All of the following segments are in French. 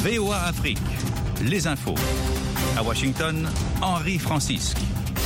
VOA Afrique, les infos. À Washington, Henri Francisque.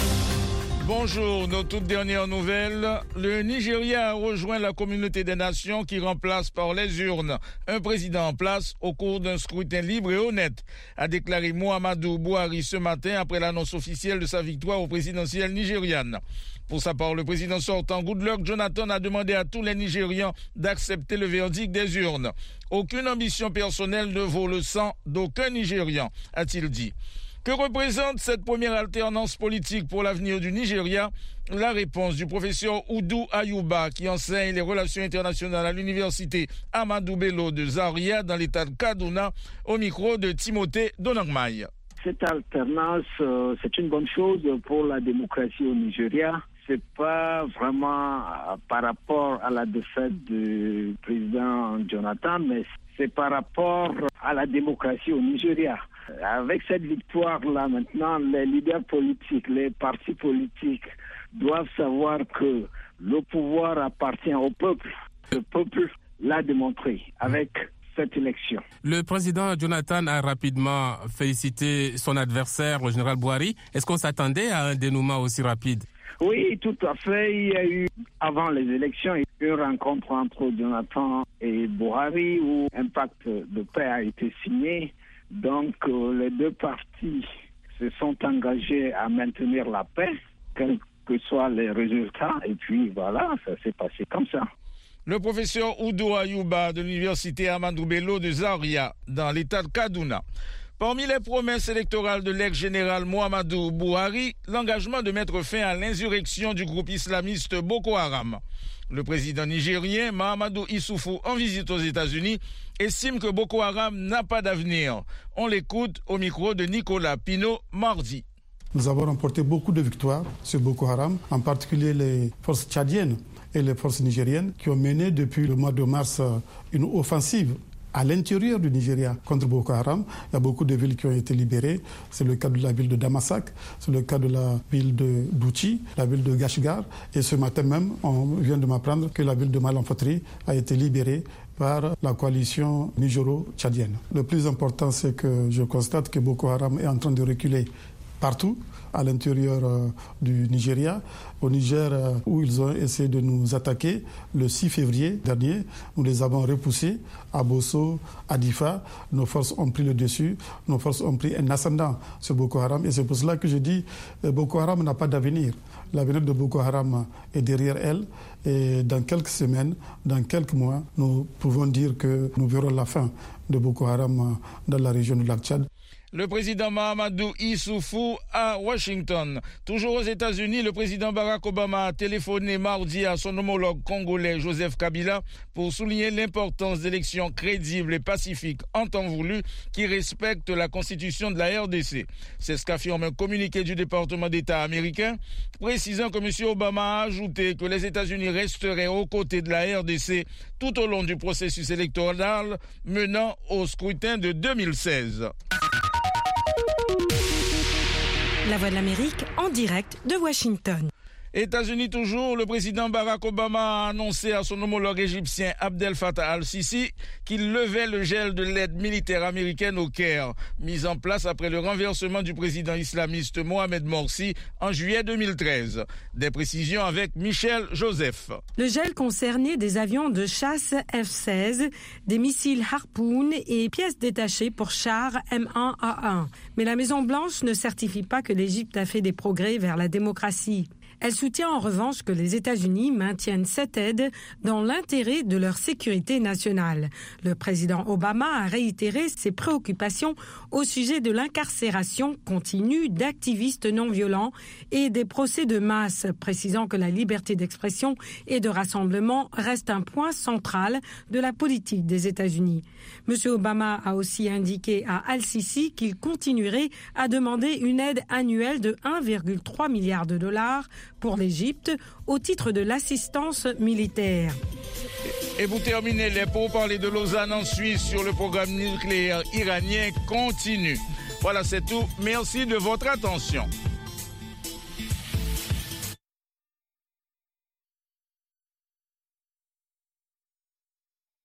Bonjour, nos toutes dernières nouvelles. Le Nigeria a rejoint la communauté des nations qui remplace par les urnes un président en place au cours d'un scrutin libre et honnête, a déclaré Muhammadu Buhari ce matin après l'annonce officielle de sa victoire au présidentiel nigériane. Pour sa part, le président sortant Goodluck Jonathan a demandé à tous les Nigérians d'accepter le verdict des urnes. Aucune ambition personnelle ne vaut le sang d'aucun Nigérian, a-t-il dit. Que représente cette première alternance politique pour l'avenir du Nigeria? La réponse du professeur Oudou Ayouba, qui enseigne les relations internationales à l'université Ahmadu Bello de Zaria dans l'état de Kaduna, au micro de Timothée Donangmaï. Cette alternance, c'est une bonne chose pour la démocratie au Nigeria. C'est pas vraiment par rapport à la défaite du président Jonathan, mais c'est par rapport à la démocratie au Nigeria. Avec cette victoire-là, maintenant, les leaders politiques, les partis politiques doivent savoir que le pouvoir appartient au peuple. Le peuple l'a démontré avec cette élection. Le président Jonathan a rapidement félicité son adversaire, le général Buhari. Est-ce qu'on s'attendait à un dénouement aussi rapide? Oui, tout à fait. Il y a eu, avant les élections, une rencontre entre Jonathan et Buhari où un pacte de paix a été signé. Donc, les deux partis se sont engagés à maintenir la paix, quels que soient les résultats. Et puis, voilà, ça s'est passé comme ça. Le professeur Oudou Ayouba de l'université Ahmadu Bello de Zaria, dans l'état de Kaduna. Parmi les promesses électorales de l'ex-général Muhammadu Buhari, l'engagement de mettre fin à l'insurrection du groupe islamiste Boko Haram. Le président nigérien Mahamadou Issoufou, en visite aux États-Unis, estime que Boko Haram n'a pas d'avenir. On l'écoute au micro de Nicolas Pinault mardi. Nous avons remporté beaucoup de victoires sur Boko Haram, en particulier les forces tchadiennes et les forces nigériennes qui ont mené depuis le mois de mars une offensive à l'intérieur du Nigeria contre Boko Haram. Il y a beaucoup de villes qui ont été libérées. C'est le cas de la ville de Damasak, c'est le cas de la ville de Douchi, la ville de Gashgar. Et ce matin même, on vient de m'apprendre que la ville de Malanfotri a été libérée par la coalition nigéro-tchadienne. Le plus important, c'est que je constate que Boko Haram est en train de reculer partout à l'intérieur du Nigeria. Au Niger, où ils ont essayé de nous attaquer le 6 février dernier, nous les avons repoussés à Bosso, à Difa. Nos forces ont pris le dessus, nos forces ont pris un ascendant sur Boko Haram. Et c'est pour cela que je dis Boko Haram n'a pas d'avenir. L'avenir de Boko Haram est derrière elle. Et dans quelques semaines, dans quelques mois, nous pouvons dire que nous verrons la fin de Boko Haram dans la région du lac Tchad. Le président Mahamadou Issoufou à Washington. Toujours aux États-Unis, le président Barack Obama a téléphoné mardi à son homologue congolais Joseph Kabila pour souligner l'importance d'élections crédibles et pacifiques en temps voulu qui respectent la constitution de la RDC. C'est ce qu'affirme un communiqué du département d'État américain, précisant que M. Obama a ajouté que les États-Unis resteraient aux côtés de la RDC tout au long du processus électoral menant au scrutin de 2016. La Voix de l'Amérique en direct de Washington. États-Unis toujours, le président Barack Obama a annoncé à son homologue égyptien Abdel Fattah al-Sisi qu'il levait le gel de l'aide militaire américaine au Caire, mise en place après le renversement du président islamiste Mohamed Morsi en juillet 2013. Des précisions avec Michel Joseph. Le gel concernait des avions de chasse F-16, des missiles Harpoon et pièces détachées pour chars M1A1. Mais la Maison-Blanche ne certifie pas que l'Égypte a fait des progrès vers la démocratie. Elle soutient en revanche que les États-Unis maintiennent cette aide dans l'intérêt de leur sécurité nationale. Le président Obama a réitéré ses préoccupations au sujet de l'incarcération continue d'activistes non violents et des procès de masse, précisant que la liberté d'expression et de rassemblement reste un point central de la politique des États-Unis. M. Obama a aussi indiqué à al-Sisi qu'il continuerait à demander une aide annuelle de 1,3 milliard de dollars pour l'Égypte au titre de l'assistance militaire. Et vous terminez les pourparlers de Lausanne en Suisse sur le programme nucléaire iranien continue. Voilà, c'est tout. Merci de votre attention.